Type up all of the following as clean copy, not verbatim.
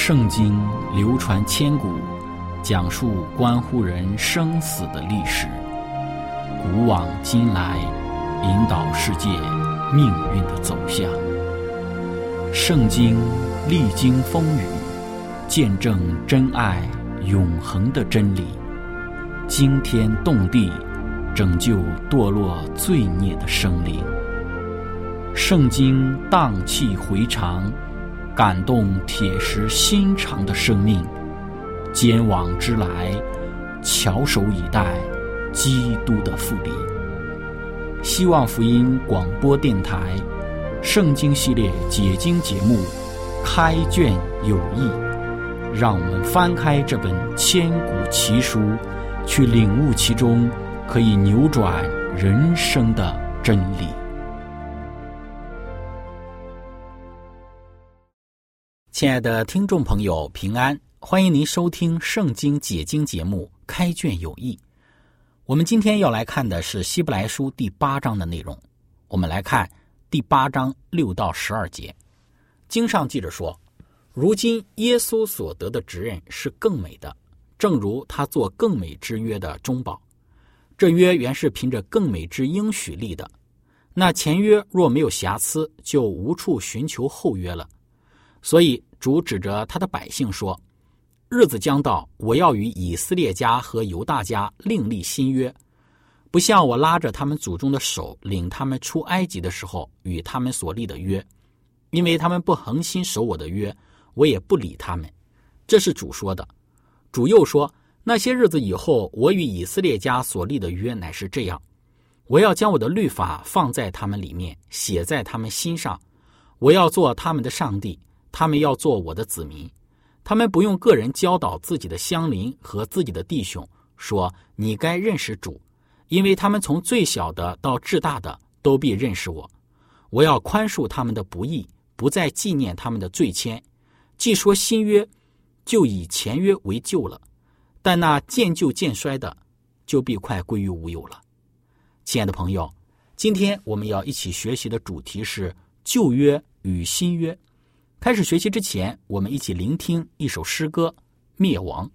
圣经流传千古，讲述关乎人生死的历史，古往今来，引导世界命运的走向。圣经历经风雨，见证真爱永恒的真理，惊天动地，拯救堕落罪孽的生灵。圣经荡气回肠，感动铁石心肠的生命，坚往之来，翘首以待基督的复临。希望福音广播电台圣经系列解经节目开卷有益，让我们翻开这本千古奇书，去领悟其中可以扭转人生的真理。亲爱的听众朋友，平安，欢迎您收听圣经解经节目开卷有益。我们今天要来看的是希伯来书第8章的内容。我们来看第8章6到12节。经上记着说，如今耶稣所得的职任是更美的，正如他做更美之约的中保。这约原是凭着更美之应许立的，那前约若没有瑕疵，就无处寻求后约了。所以主指着他的百姓说，日子将到，我要与以色列家和犹大家另立新约，不像我拉着他们祖宗的手领他们出埃及的时候与他们所立的约，因为他们不恒心守我的约，我也不理他们。这是主说的。主又说，那些日子以后，我与以色列家所立的约乃是这样，我要将我的律法放在他们里面，写在他们心上，我要做他们的上帝，他们要做我的子民。他们不用个人教导自己的乡邻和自己的弟兄，说你该认识主，因为他们从最小的到至大的都必认识我。我要宽恕他们的不义，不再纪念他们的罪愆。既说新约，就以前约为旧了，但那渐旧渐衰的，就必快归于无有了。亲爱的朋友，今天我们要一起学习的主题是旧约与新约。开始学习之前，我们一起聆听一首诗歌《灭亡》。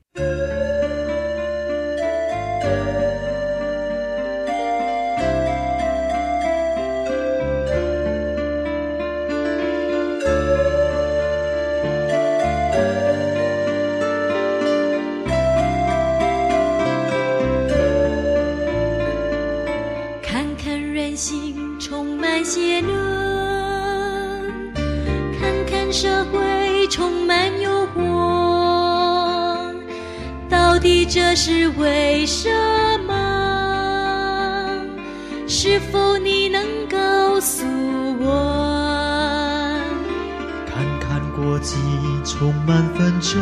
看看人心充满邪恶，看看社会充满诱惑，到底这是为什么？是否你能告诉我？ 看看国际充满纷争，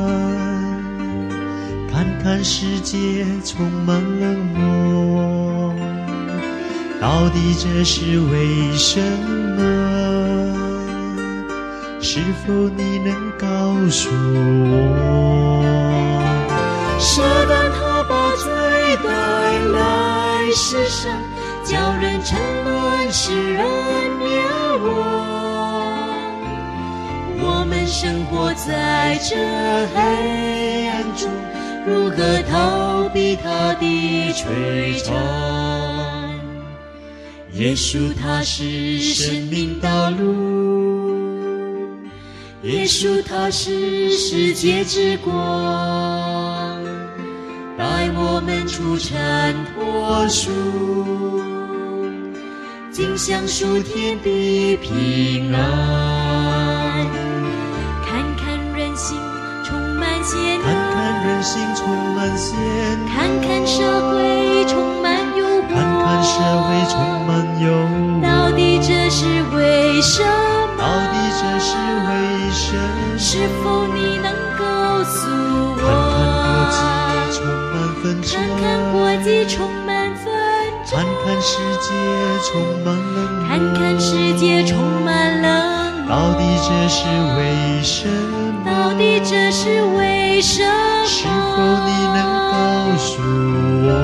看看世界充满冷漠，到底这是为什么？是否你能告诉我？ 撒旦他把罪带来世上，叫人沉沦，使人灭亡。我们生活在这黑暗中，如何逃避他的摧残？耶稣他是生命道路，耶稣他是世界之光，带我们出尘脱俗，尽享属天的平安。看看人心充满险恶， 看看人心充满险恶， 看看社会充满诱惑， 看看社会充满诱惑， 到底这是为什么？ 到底这是为什么？ 是否你能告诉我？ 看看国际充满纷争， 看看国际充满纷争， 看看世界充满冷漠， 看看世界充满冷漠， 到底这是为什么？ 到底这是为什么？ 是否你能告诉我？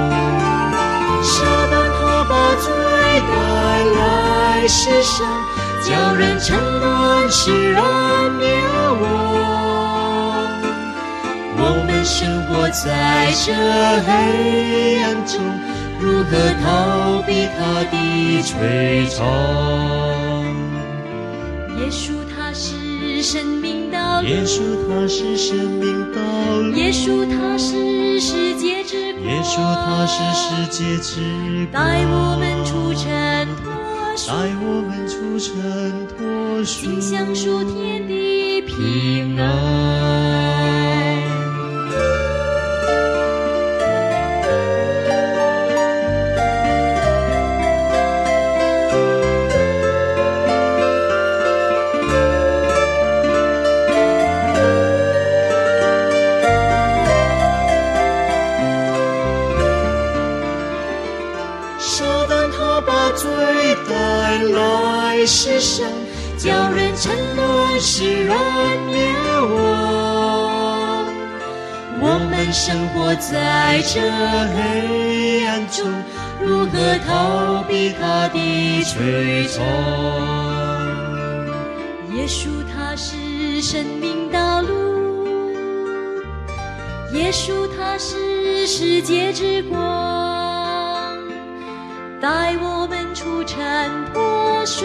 撒旦他把罪带来世上， 叫人沉沦，使人灭亡。我们生活在这黑暗中，如何逃避他的摧残？耶稣他是生命道路， 耶稣他是生命道路， 耶稣他是世界之光， 耶稣他是世界之光， 带我们出尘脱俗， 带我们出尘脱俗， 尽享属天的平安。世上叫人沉沦，使人灭亡。我们生活在这黑暗中，如何逃避他的摧残？耶稣他是生命道路，耶稣他是世界之光，带我们出尘脱俗，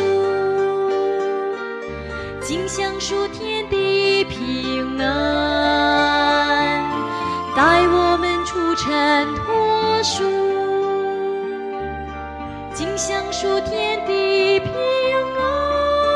尽享属天的平安，带我们出尘脱俗，尽享属天的平安。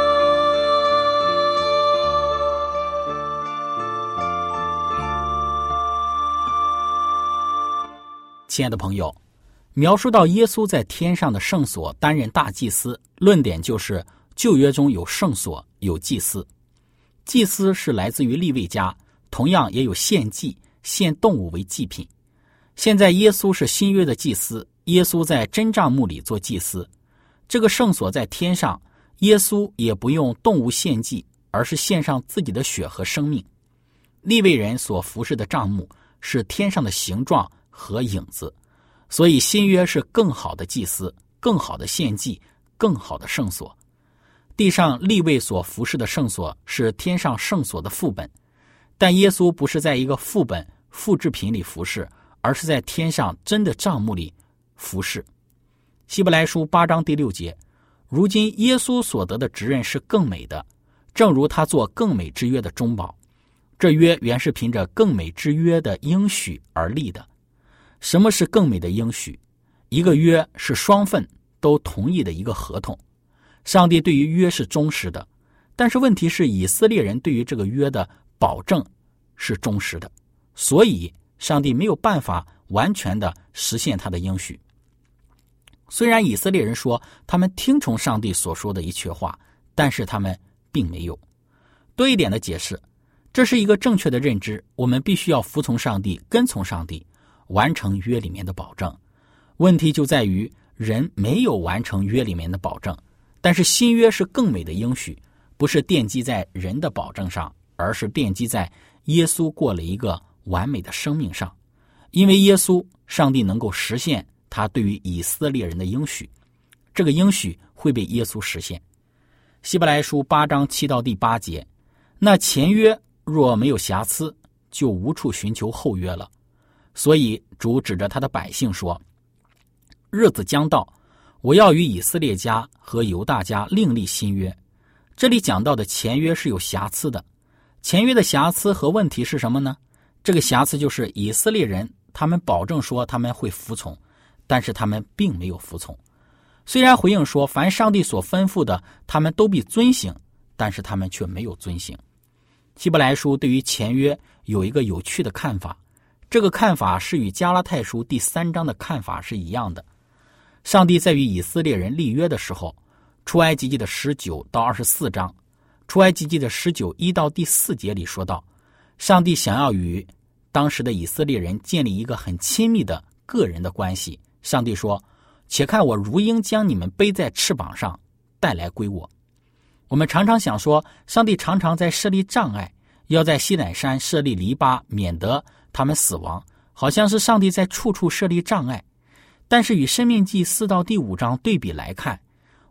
亲爱的朋友，描述到耶稣在天上的圣所担任大祭司，论点就是旧约中有圣所，有祭司。祭司是来自于利未家，同样也有献祭，献动物为祭品。现在耶稣是新约的祭司，耶稣在真帐幕里做祭司。这个圣所在天上，耶稣也不用动物献祭，而是献上自己的血和生命。利未人所服侍的帐幕是天上的形状和影子，所以新约是更好的祭司，更好的献祭，更好的圣所。地上利未所服侍的圣所是天上圣所的副本，但耶稣不是在一个副本复制品里服侍，而是在天上真的帐幕里服侍。希伯来书8章第6节，如今耶稣所得的职任是更美的，正如他做更美之约的中保。这约原是凭着更美之约的应许而立的。什么是更美的应许？一个约是双份都同意的一个合同。上帝对于约是忠实的，但是问题是以色列人对于这个约的保证是忠实的，所以上帝没有办法完全的实现他的应许。虽然以色列人说他们听从上帝所说的一切话，但是他们并没有。多一点的解释，这是一个正确的认知，我们必须要服从上帝，跟从上帝，完成约里面的保证。问题就在于人没有完成约里面的保证，但是新约是更美的应许，不是奠基在人的保证上，而是奠基在耶稣过了一个完美的生命上。因为耶稣，上帝能够实现他对于以色列人的应许，这个应许会被耶稣实现。希伯来书8章7到第8节，那前约若没有瑕疵，就无处寻求后约了。所以主指着他的百姓说，日子将到，我要与以色列家和犹大家另立新约。这里讲到的前约是有瑕疵的，前约的瑕疵和问题是什么呢？这个瑕疵就是以色列人他们保证说他们会服从，但是他们并没有服从。虽然回应说凡上帝所吩咐的他们都必遵行，但是他们却没有遵行。希伯来书对于前约有一个有趣的看法，这个看法是与加拉太书第3章的看法是一样的。上帝在与以色列人立约的时候，出埃及记的19到24章，出埃及记的19 1到第4节里说到，上帝想要与当时的以色列人建立一个很亲密的个人的关系。上帝说，且看我如鹰将你们背在翅膀上带来归我。我们常常想说，上帝常常在设立障碍，要在西乃山设立篱笆，免得他们死亡，好像是上帝在处处设立障碍。但是与申命记4到第5章对比来看，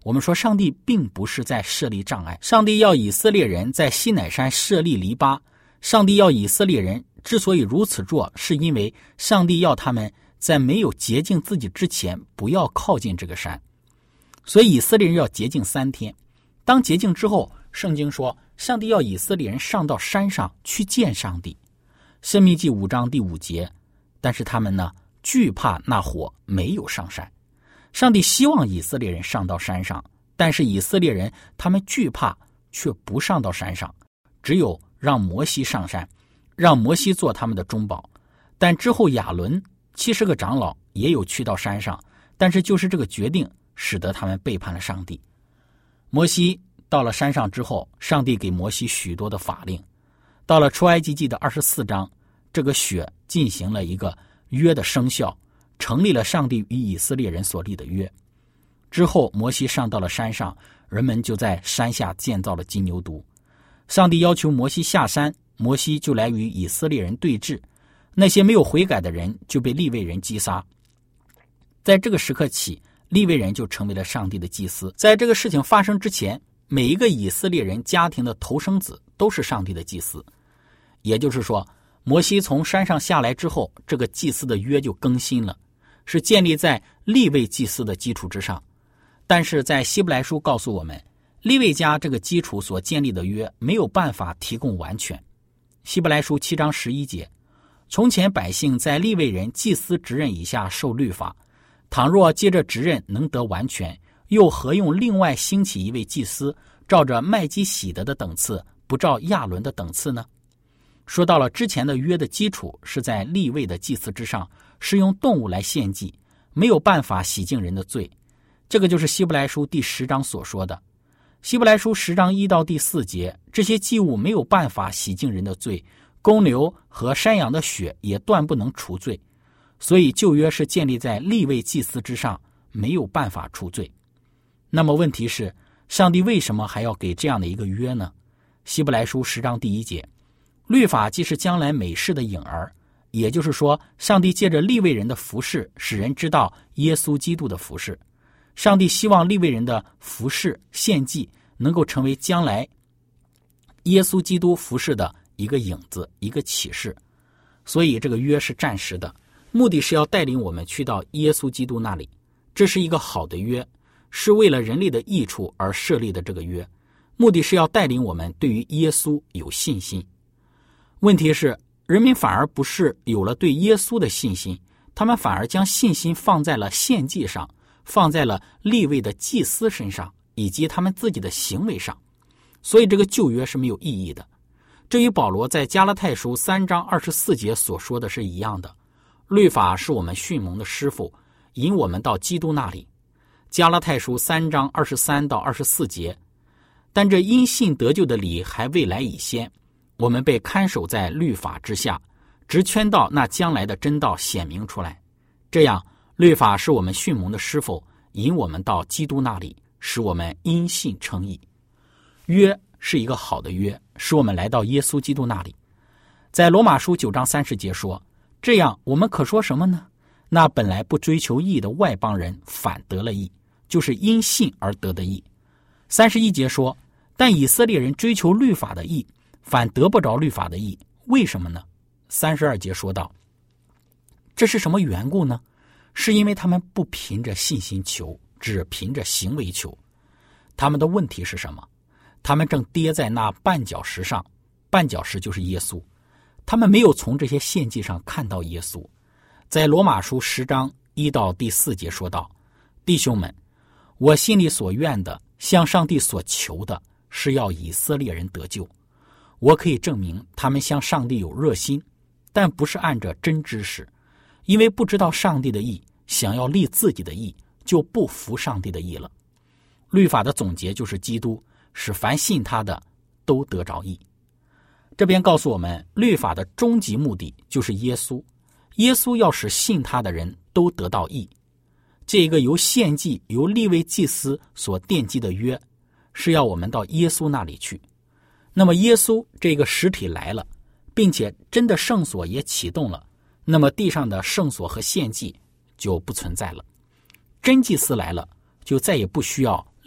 我们说上帝并不是在设立障碍，上帝要以色列人在西乃山设立篱笆，上帝要以色列人之所以如此做，是因为上帝要他们在没有洁净自己之前不要靠近这个山。所以以色列人要洁净3天，当洁净之后，圣经说上帝要以色列人上到山上去见上帝。申命记5章第5节，但是他们呢惧怕那火，没有上山。上帝希望以色列人上到山上，但是以色列人他们惧怕，却不上到山上，只有让摩西上山，让摩西做他们的中保。但之后亚伦70个长老也有去到山上，但是就是这个决定使得他们背叛了上帝。摩西到了山上之后，上帝给摩西许多的法令。到了出埃及记的24章，这个血进行了一个约的生效，成立了上帝与以色列人所立的约。之后摩西上到了山上，人们就在山下建造了金牛犊。上帝要求摩西下山，摩西就来与以色列人对峙，那些没有悔改的人就被利未人击杀。在这个时刻起，利未人就成为了上帝的祭司。在这个事情发生之前，每一个以色列人家庭的头生子都是上帝的祭司。也就是说，摩西从山上下来之后，这个祭司的约就更新了，是建立在利未祭司的基础之上。但是在希伯来书告诉我们，利未家这个基础所建立的约没有办法提供完全。希伯来书7章11节，从前百姓在利未人祭司职任以下受律法，倘若接着职任能得完全，又何用另外兴起一位祭司，照着麦基洗德的等次，不照亚伦的等次呢？说到了之前的约的基础是在利未的祭司之上，是用动物来献祭，没有办法洗净人的罪。这个就是希伯来书第10章所说的。希伯来书10章1到第4节，这些祭物没有办法洗净人的罪，公牛和山羊的血也断不能除罪，所以旧约是建立在利未祭司之上，没有办法除罪。那么问题是，上帝为什么还要给这样的一个约呢？希伯来书10章第1节，律法既是将来美事的影儿，也就是说，上帝借着利未人的服事，使人知道耶稣基督的服事。上帝希望利未人的服事献祭能够成为将来耶稣基督服事的一个影子，一个启示。所以这个约是暂时的，目的是要带领我们去到耶稣基督那里。这是一个好的约，是为了人类的益处而设立的。这个约目的是要带领我们对于耶稣有信心。问题是，人民反而不是有了对耶稣的信心，他们反而将信心放在了献祭上，放在了利未的祭司身上，以及他们自己的行为上。所以这个旧约是没有意义的。这与保罗在加拉太书3章24节所说的是一样的。律法是我们训蒙的师傅，引我们到基督那里。加拉太书3章23到24节，但这因信得救的理还未来以先，我们被看守在律法之下，直圈到那将来的真道显明出来。这样，律法是我们训蒙的师傅，引我们到基督那里，使我们因信称义。约是一个好的约，使我们来到耶稣基督那里。在罗马书9章30节说，这样我们可说什么呢？那本来不追求义的外邦人反得了义，就是因信而得的义。31节说，但以色列人追求律法的义，反得不着律法的义，为什么呢？32节说道，这是什么缘故呢？是因为他们不凭着信心求，只凭着行为求。他们的问题是什么？他们正跌在那绊脚石上，绊脚石就是耶稣。他们没有从这些献祭上看到耶稣。在罗马书10章1到第4节说道，弟兄们，我心里所愿的，向上帝所求的，是要以色列人得救。我可以证明他们向上帝有热心，但不是按着真知识，因为不知道上帝的义，想要立自己的义，就不服上帝的义了。律法的总结就是基督，使凡信他的都得着义。这边告诉我们，律法的终极目的就是耶稣，耶稣要使信他的人都得到义。这个由献祭、由利未祭司所奠基的约，是要我们到耶稣那里去。那么耶稣这个实体来了，并且真的圣所也启动了，那么地上的圣所和献祭就不存在了。真祭司来了，就再也不需要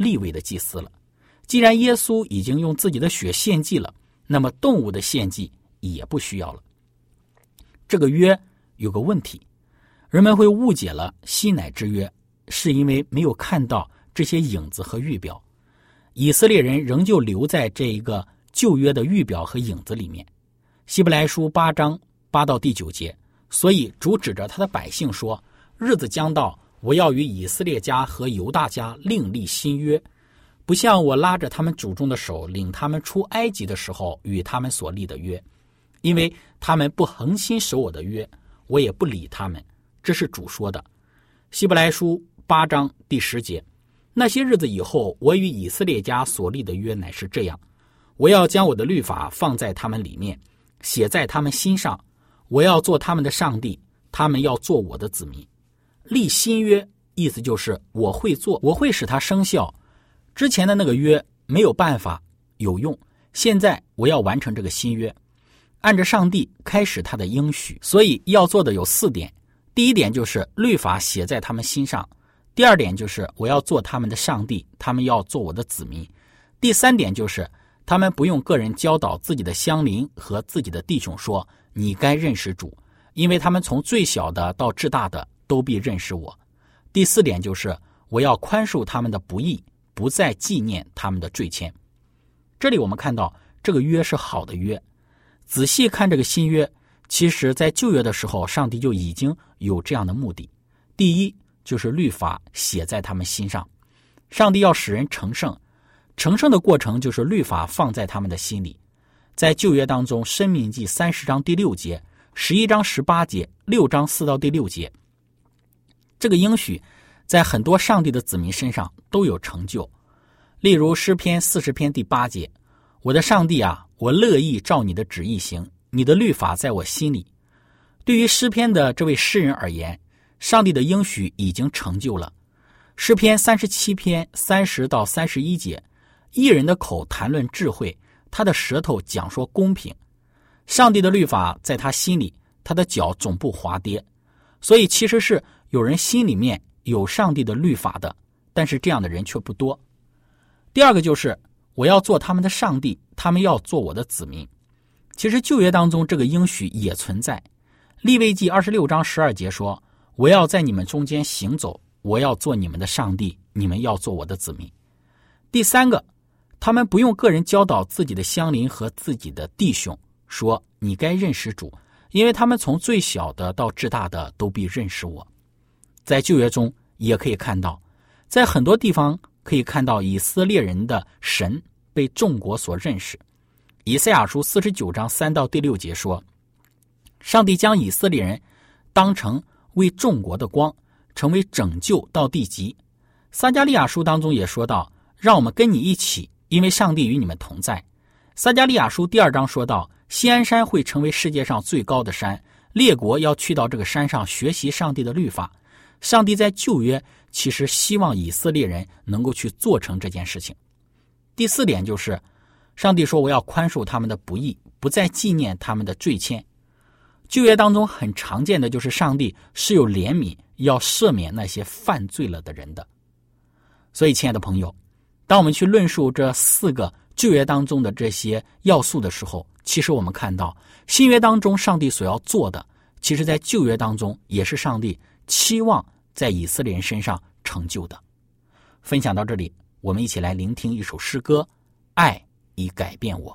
利未的祭司了。既然耶稣已经用自己的血献祭了，那么动物的献祭也不需要了。这个约有个问题，人们会误解了西乃之约，是因为没有看到这些影子和预表。以色列人仍旧留在这一个旧约的预表和影子里面。希伯来书8章8到第9节，所以主指着他的百姓说，日子将到，我要与以色列家和犹大家另立新约，不像我拉着他们祖宗的手领他们出埃及的时候与他们所立的约，因为他们不恒心守我的约，我也不理他们。这是主说的。希伯来书8章第10节，那些日子以后，我与以色列家所立的约乃是这样，我要将我的律法放在他们里面，写在他们心上，我要做他们的上帝，他们要做我的子民。立新约意思就是我会做，我会使它生效。之前的那个约没有办法有用，现在我要完成这个新约，按着上帝开始他的应许。所以要做的有4点。第一点就是律法写在他们心上，第二点就是我要做他们的上帝，他们要做我的子民。第3点就是他们不用个人教导自己的乡邻和自己的弟兄说，你该认识主，因为他们从最小的到至大的都必认识我。第4点就是我要宽恕他们的不义，不再纪念他们的罪愆。这里我们看到这个约是好的约。仔细看这个新约，其实在旧约的时候，上帝就已经有这样的目的。第一，就是律法写在他们心上，上帝要使人成圣，成圣的过程就是律法放在他们的心里。在旧约当中，申命记30章第6节、11章18节、6章4到第6节，这个应许在很多上帝的子民身上都有成就。例如诗篇40篇第8节，我的上帝啊，我乐意照你的旨意行，你的律法在我心里。对于诗篇的这位诗人而言，上帝的应许已经成就了。诗篇37篇30到31节，义人的口谈论智慧，他的舌头讲说公平。上帝的律法在他心里，他的脚总不滑跌。所以其实是有人心里面有上帝的律法的，但是这样的人却不多。第二个就是我要做他们的上帝，他们要做我的子民。其实旧约当中这个应许也存在。利未记26章12节说，我要在你们中间行走，我要做你们的上帝，你们要做我的子民。第3个，他们不用个人教导自己的乡邻和自己的弟兄说，你该认识主，因为他们从最小的到至大的都必认识我。在旧约中也可以看到，在很多地方可以看到以色列人的神被众国所认识。以赛亚书49章3到第6节说，上帝将以色列人当成为众国的光，成为拯救到地极。撒迦利亚书当中也说到，让我们跟你一起，因为上帝与你们同在。撒迦利亚书第2章说到，锡安山会成为世界上最高的山，列国要去到这个山上学习上帝的律法。上帝在旧约其实希望以色列人能够去做成这件事情。第4点就是上帝说，我要宽恕他们的不义，不再纪念他们的罪愆。旧约当中很常见的就是上帝是有怜悯，要赦免那些犯罪了的人的。所以亲爱的朋友，当我们去论述这4个旧约当中的这些要素的时候，其实我们看到新约当中上帝所要做的，其实在旧约当中也是上帝期望在以色列人身上成就的。分享到这里，我们一起来聆听一首诗歌，爱已改变我。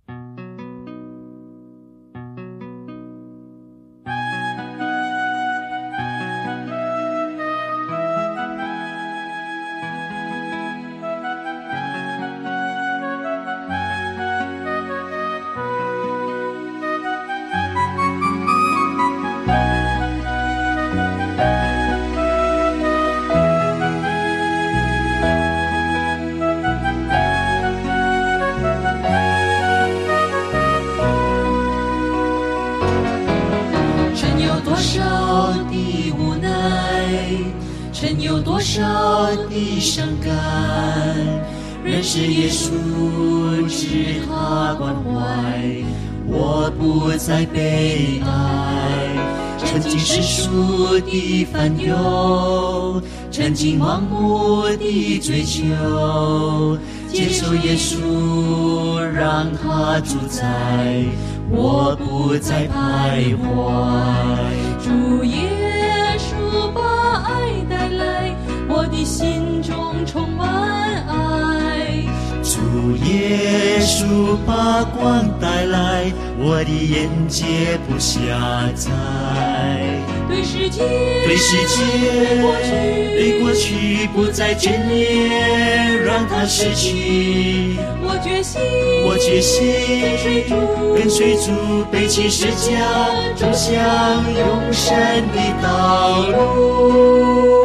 曾有多少的伤感，认识耶稣，知他关怀，我不再悲哀。 沉浸世俗的烦忧，沉浸盲目的追求，接受耶稣，让他主宰，我不再徘徊。 主耶稣把爱带来，我的心中充满爱。 主耶稣把光带来，我的眼界不狭窄。 对世界对过去不再眷恋，让它逝去。 我决心跟随主，背起十架，走向永生的道路。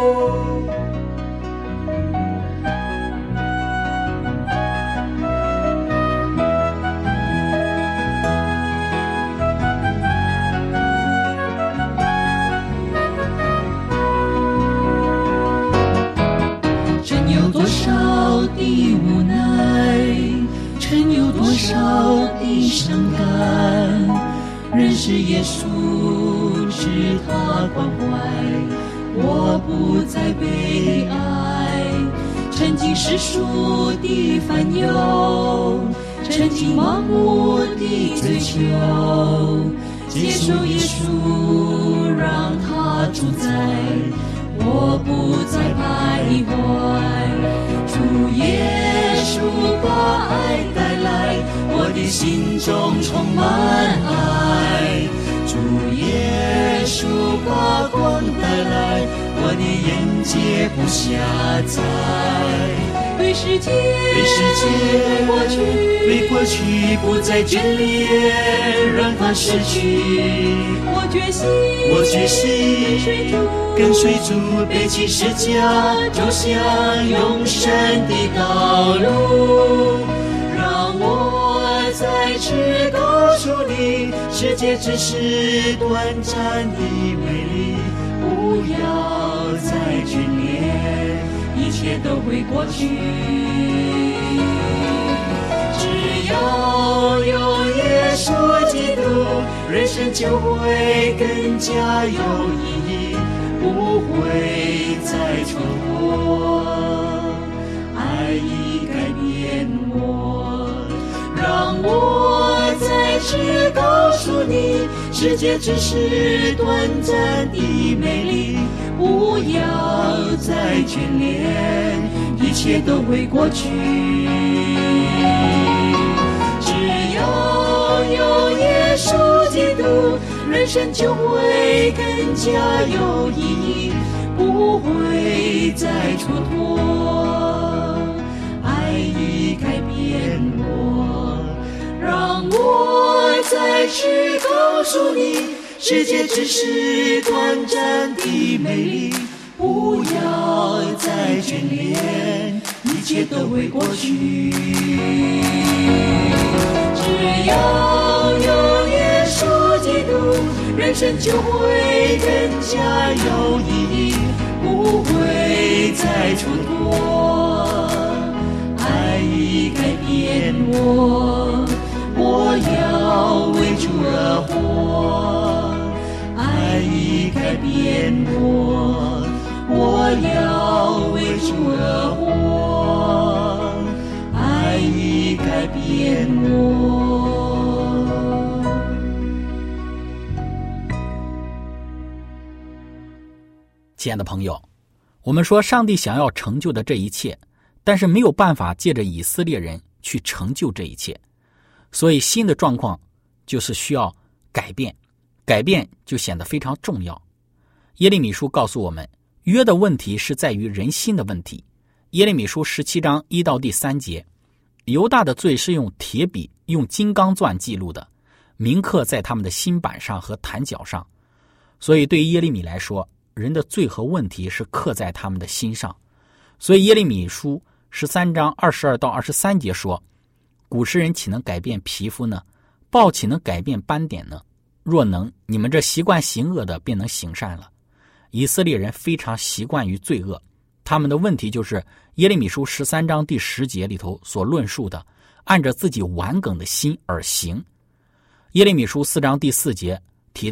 多少的无奈，曾有多少的伤感，认识耶稣，是他关怀，我不再悲哀。沉浸世俗的烦忧，沉浸盲目的追求，接受耶稣，让他主宰，我不再徘徊。主耶稣把爱带来，我的心中充满爱。主耶稣把光带来，我的眼界不狭窄。对世界对过去不再眷恋，让它逝去。我决心跟随主，背起十架，走向永生的道路。让我再次告诉你，世界只是短暂的美丽，不要再眷恋，一切都会过去。只要有耶稣基督，人生就会更加有意义，不会再蹉跎。爱已改变我，让我再次告诉你，世界只是短暂的美丽，不要再眷恋，一切都会过去。只要有耶稣基督，人生就会更加有意义，不会再蹉跎。爱已改变我，让我再次告诉你，世界只是短暂的美丽，不要再眷恋，一切都会过去。只要有耶稣基督，人生就会更加有意义，不会再蹉跎。爱已改变我，我要为主而活。爱已改变我，我要为主而活。爱已改变我。 亲爱的朋友，我们说上帝想要成就的这一切，但是没有办法借着以色列人去成就这一切，所以新的状况就是需要改变，改变就显得非常重要。耶利米书告诉我们，约的问题是在于人心的问题。耶利米书17章1到第3节，犹大的罪是用铁笔用金刚钻记录的，铭刻在他们的心板上和坛角上。所以对于耶利米来说，人的罪和问题是刻在他们的心上。所以耶利米书13章22到23节说，古时人岂能改变皮肤呢？豹岂能改变斑点呢？若能，你们这习惯行恶的便能行善了。以色列人非常习惯于罪恶，他们的问题就是耶利米书13章第10节里头所论述的，按着自己顽梗的心而行。耶利米书4章第4节提到，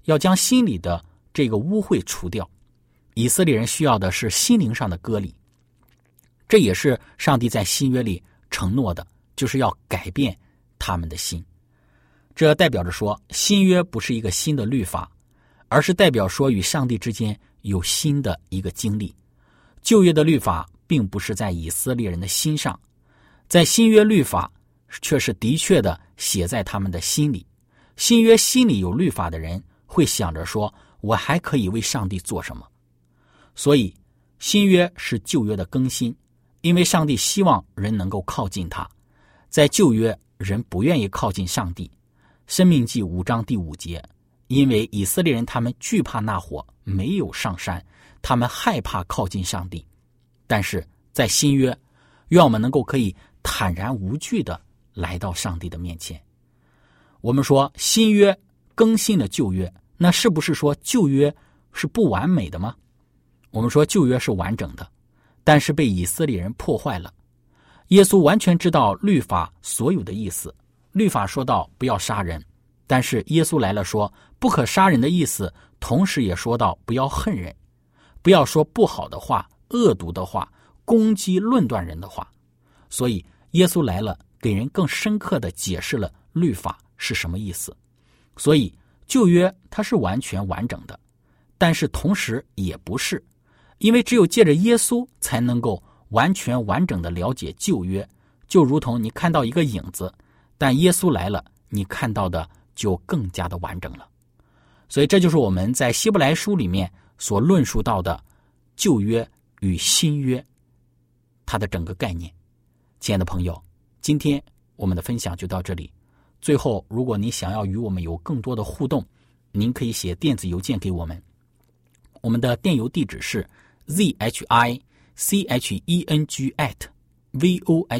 要将心里的这个污秽除掉。以色列人需要的是心灵上的割礼，这也是上帝在新约里承诺的，就是要改变他们的心。这代表着说，新约不是一个新的律法，而是代表说与上帝之间有新的一个经历。旧约的律法并不是在以色列人的心上，在新约律法却是的确的写在他们的心里。新约心里有律法的人会想着说，我还可以为上帝做什么。所以新约是旧约的更新，因为上帝希望人能够靠近他。在旧约，人不愿意靠近上帝。申命记5章第5节，因为以色列人他们惧怕那火，没有上山，他们害怕靠近上帝。但是在新约，愿我们能够可以坦然无惧的来到上帝的面前。我们说新约更新了旧约，那是不是说旧约是不完美的吗？我们说旧约是完整的，但是被以色列人破坏了。耶稣完全知道律法所有的意思，律法说到不要杀人，但是耶稣来了说不可杀人的意思，同时也说到不要恨人，不要说不好的话、恶毒的话、攻击论断人的话。所以耶稣来了，给人更深刻地解释了律法是什么意思。所以旧约它是完全完整的，但是同时也不是，因为只有借着耶稣才能够完全完整地了解旧约，就如同你看到一个影子，但耶稣来了，你看到的就更加的完整了。所以这就是我们在希伯来书里面所论述到的旧约与新约它的整个概念。亲爱的朋友，今天我们的分享就到这里。最后，如果你想要与我们有更多的互动，您可以写电子邮件给我们，我们的电邮地址是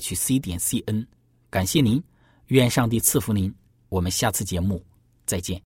zhicheng@vohc.cn。感谢您，愿上帝赐福您，我们下次节目再见。